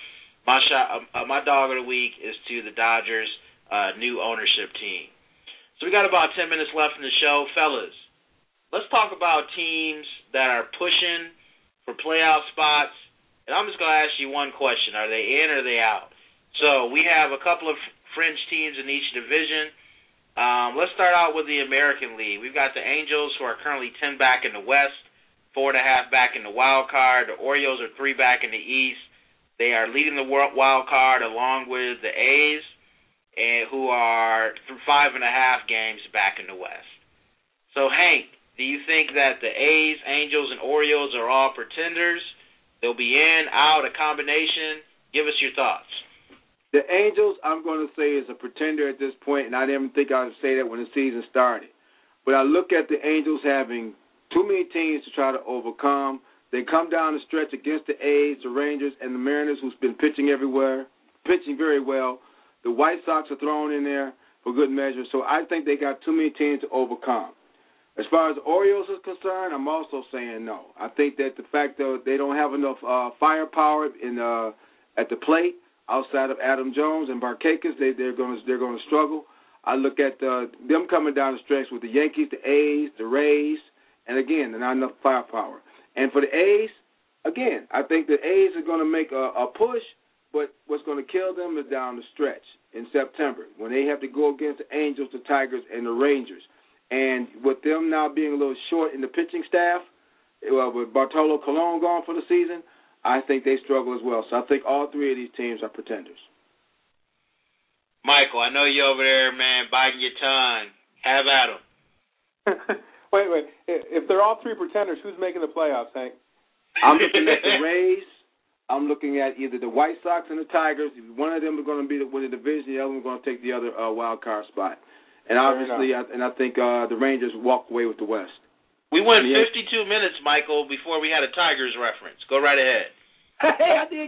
my dog of the week is to the Dodgers' new ownership team. So we got about 10 minutes left in the show. Fellas, let's talk about teams that are pushing for playoff spots. And I'm just going to ask you one question. Are they in or are they out? So we have a couple of fringe teams in each division. Let's start out with the American League. We've got the Angels, who are currently 10 back in the West, 4.5 back in the wild card. The Orioles are 3 back in the East. They are leading the wild card along with the A's, who are 5.5 games back in the West. So, Hank, do you think that the A's, Angels, and Orioles are all pretenders? They'll be in, out, a combination. Give us your thoughts. The Angels, I'm going to say, is a pretender at this point, and I didn't think I would say that when the season started. But I look at the Angels having too many teams to try to overcome. They come down the stretch against the A's, the Rangers, and the Mariners, who's been pitching everywhere, pitching very well. The White Sox are thrown in there for good measure. So I think they got too many teams to overcome. As far as the Orioles is concerned, I'm also saying no. I think that the fact that they don't have enough firepower at the plate outside of Adam Jones and Barkakis, they're going to struggle. I look at them coming down the stretch with the Yankees, the A's, the Rays, and again, there's not enough firepower. And for the A's, again, I think the A's are going to make a push, but what's going to kill them is down the stretch in September when they have to go against the Angels, the Tigers, and the Rangers. And with them now being a little short in the pitching staff, with Bartolo Colon gone for the season, I think they struggle as well. So I think all three of these teams are pretenders. Michael, I know you're over there, man, biting your tongue. Have at them. Wait. If they're all three pretenders, who's making the playoffs, Hank? I'm looking at the Rays. I'm looking at either the White Sox and the Tigers. One of them is going to win the division. The other one is going to take the other wild card spot. And obviously, I think the Rangers walk away with the West. We went 52 minutes, Michael, before we had a Tigers reference. Go right ahead. Hey, I did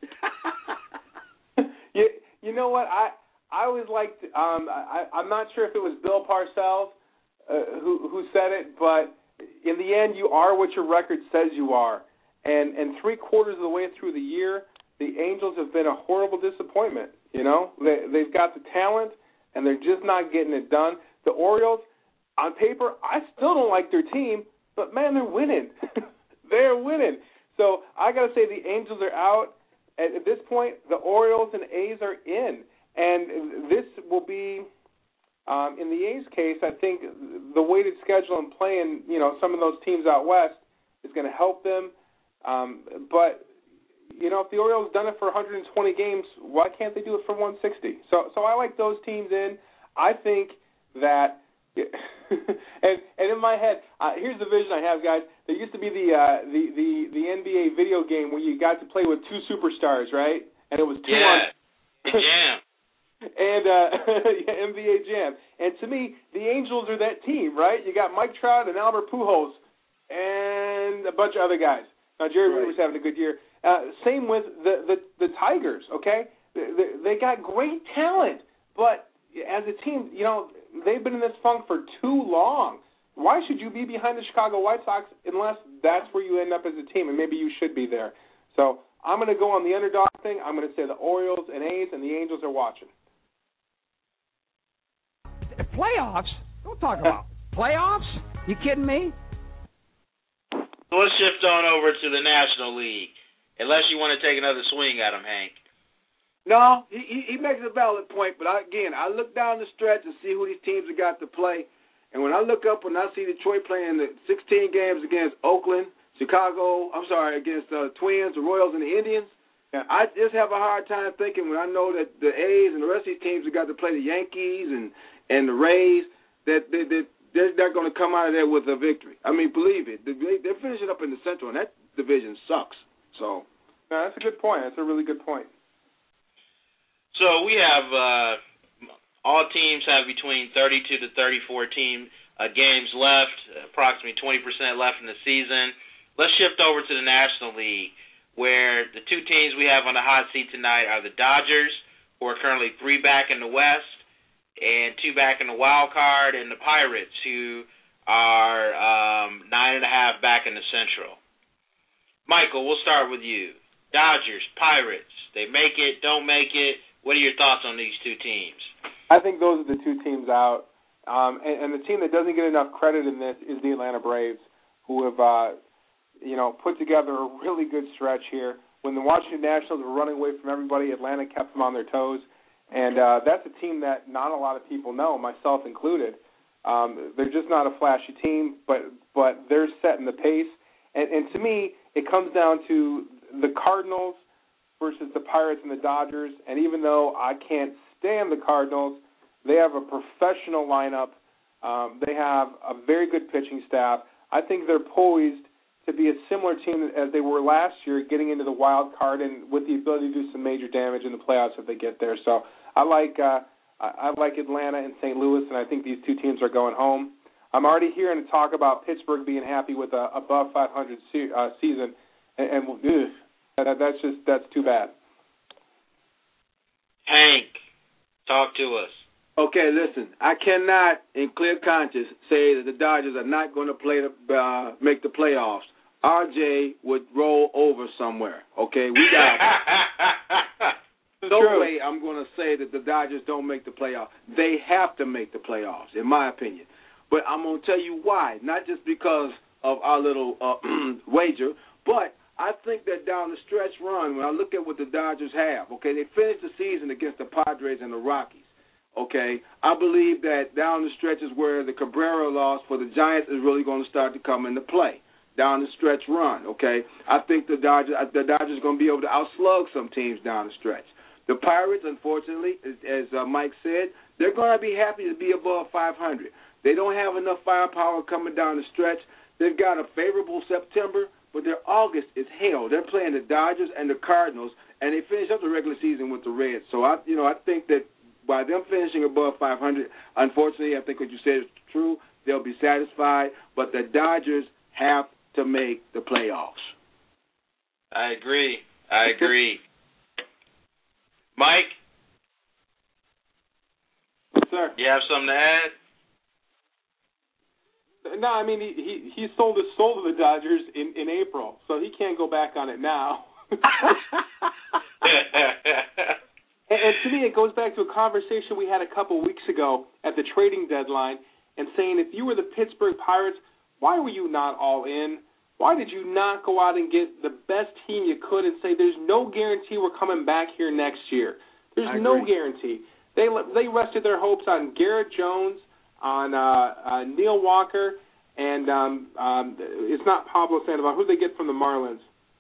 good. You know what? I always liked. I'm not sure if it was Bill Parcells who said it, but in the end, you are what your record says you are. And 3/4 of the way through the year, the Angels have been a horrible disappointment. You know, they've got the talent, and they're just not getting it done. The Orioles, on paper, I still don't like their team, but, man, they're winning. They're winning. So I got to say the Angels are out. At this point, the Orioles and A's are in. And this will be, in the A's case, I think the weighted schedule and playing, some of those teams out west is going to help them. But, if the Orioles done it for 120 games, why can't they do it for 160? So I like those teams in. I think that, and in my head, here's the vision I have, guys. There used to be the NBA video game where you got to play with two superstars, right? And it was two on. Jam. And NBA Jam. And to me, the Angels are that team, right? You got Mike Trout and Albert Pujols and a bunch of other guys. Now, Jerry River's having a good year. Same with the Tigers, okay? They got great talent, but as a team, they've been in this funk for too long. Why should you be behind the Chicago White Sox unless that's where you end up as a team, and maybe you should be there? So I'm going to go on the underdog thing. I'm going to say the Orioles and A's and the Angels are watching. Playoffs? Don't talk about playoffs. You kidding me? So let's shift on over to the National League, unless you want to take another swing at him, Hank. No, he makes a valid point, but I look down the stretch and see who these teams have got to play, and when I look up and I see Detroit playing the 16 games against Oakland, against the Twins, the Royals, and the Indians, I just have a hard time thinking when I know that the A's and the rest of these teams have got to play the Yankees and the Rays, that they're not going to come out of there with a victory. I mean, believe it. They're finishing up in the Central, and that division sucks. So, that's a good point. That's a really good point. So we have All teams have between 32 to 34 games left, approximately 20% left in the season. Let's shift over to the National League, where the two teams we have on the hot seat tonight are the Dodgers, who are currently 3 back in the West and 2 back in the wild card, and the Pirates, who are 9.5 back in the Central. Michael, we'll start with you. Dodgers, Pirates, they make it, don't make it. What are your thoughts on these two teams? I think those are the two teams out. And the team that doesn't get enough credit in this is the Atlanta Braves, who have put together a really good stretch here. When the Washington Nationals were running away from everybody, Atlanta kept them on their toes. And that's a team that not a lot of people know, myself included. They're just not a flashy team, but they're setting the pace. And to me, it comes down to the Cardinals versus the Pirates and the Dodgers. And even though I can't stand the Cardinals, they have a professional lineup. They have a very good pitching staff. I think they're poised to be a similar team as they were last year, getting into the wild card and with the ability to do some major damage in the playoffs if they get there. So I like Atlanta and St. Louis, and I think these two teams are going home. I'm already hearing talk about Pittsburgh being happy with a above 500 season, and that's too bad. Hank, talk to us. Okay, listen, I cannot, in clear conscience, say that the Dodgers are not going to make the playoffs. RJ would roll over somewhere. Okay, we got. No way I'm going to say that the Dodgers don't make the playoffs. They have to make the playoffs, in my opinion. But I'm going to tell you why. Not just because of our little wager, but I think that down the stretch run, when I look at what the Dodgers have, okay, they finished the season against the Padres and the Rockies. Okay, I believe that down the stretch is where the Cabrera loss for the Giants is really going to start to come into play. Down the stretch run, okay, I think the Dodgers are going to be able to outslug some teams down the stretch. The Pirates, unfortunately, as Mike said, they're going to be happy to be above 500. They don't have enough firepower coming down the stretch. They've got a favorable September, but their August is hell. They're playing the Dodgers and the Cardinals, and they finish up the regular season with the Reds. So I think that by them finishing above 500, unfortunately, I think what you said is true. They'll be satisfied, but the Dodgers have to make the playoffs. I agree. Mike? Sir? You have something to add? No, I mean, he sold his soul to the Dodgers in April, so he can't go back on it now. And to me, it goes back to a conversation we had a couple weeks ago at the trading deadline and saying if you were the Pittsburgh Pirates, why were you not all in? Why did you not go out and get the best team you could and say there's no guarantee we're coming back here next year? There's no guarantee. They rested their hopes on Garrett Jones, on Neil Walker, and it's not Pablo Sandoval. Who did they get from the Marlins?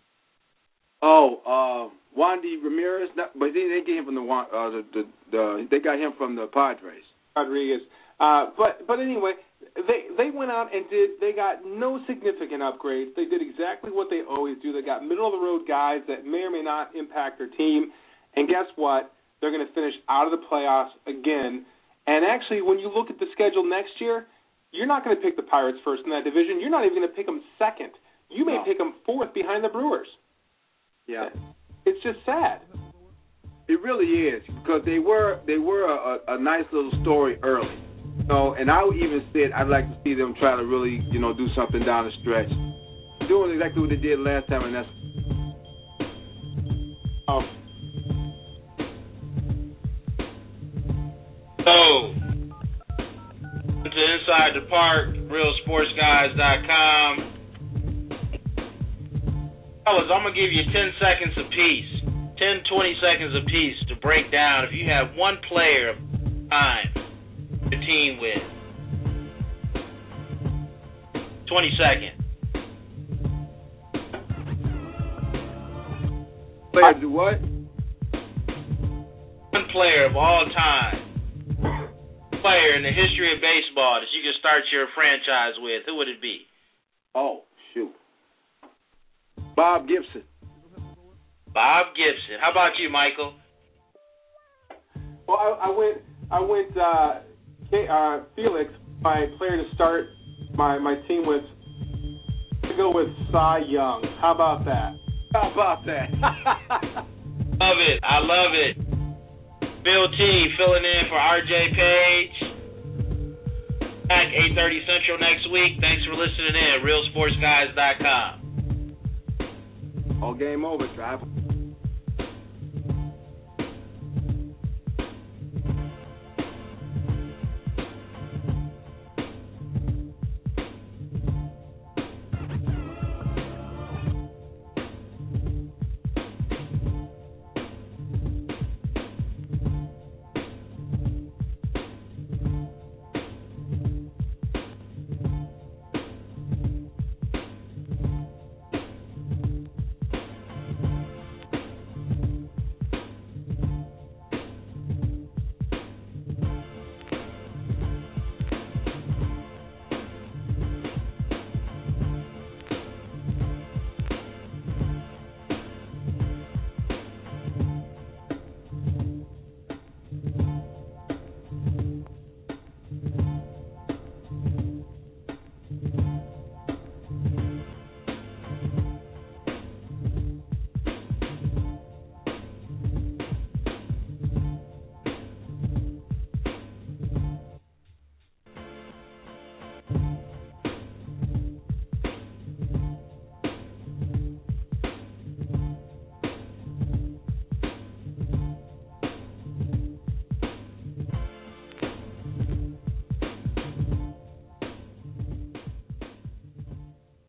Wandy Ramirez, but they get him from they got him from the Padres. Rodriguez. But anyway, they went out and they got no significant upgrades. They did exactly what they always do. They got middle-of-the-road guys that may or may not impact their team. And guess what? They're going to finish out of the playoffs again. And actually, when you look at the schedule next year, you're not going to pick the Pirates first in that division. You're not even going to pick them second. You may pick them fourth behind the Brewers. Yeah. It's just sad. It really is, because they were a nice little story early. And I even said I'd like to see them try to really, do something down the stretch. Doing exactly what they did last time, and that's So, to Inside the Park, RealSportsGuys.com. Fellas, I'm going to give you 10 seconds apiece, 10, 20 seconds apiece to break down if you have one player of time the team with. 20 seconds. Player do what? One player of all time. Player in the history of baseball that you can start your franchise with. Who would it be? Oh, shoot. Bob Gibson. Bob Gibson. How about you, Michael? Well, I went I went Felix, my player to start my team with. To go with Cy Young. How about that? How about that? Love it. I love it. Bill T filling in for RJ Page. Back 8:30 Central next week. Thanks for listening in. RealSportsGuys.com. All game over, Trav.